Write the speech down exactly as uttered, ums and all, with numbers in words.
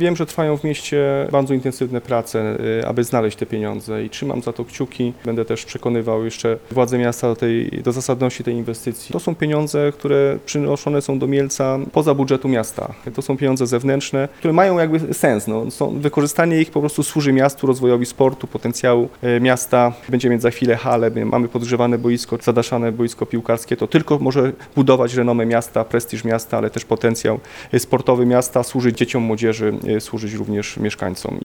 Wiem, że trwają w mieście bardzo intensywne prace, aby znaleźć te pieniądze i trzymam za to kciuki. Będę też przekonywał jeszcze władze miasta do, tej, do zasadności tej inwestycji. To są pieniądze, które przynoszone są do Mielca poza budżetu miasta. To są pieniądze zewnętrzne, które mają jakby sens. No, są, wykorzystanie ich po prostu służy miastu, rozwojowi sportu, potencjału miasta. Będziemy mieć za chwilę halę, mamy podgrzewane boisko, zadaszane boisko piłkarskie. To tylko może budować renomę miasta, prestiż miasta, ale też potencjał sportowy miasta, służyć dzieciom, młodzieży, służyć również mieszkańcom.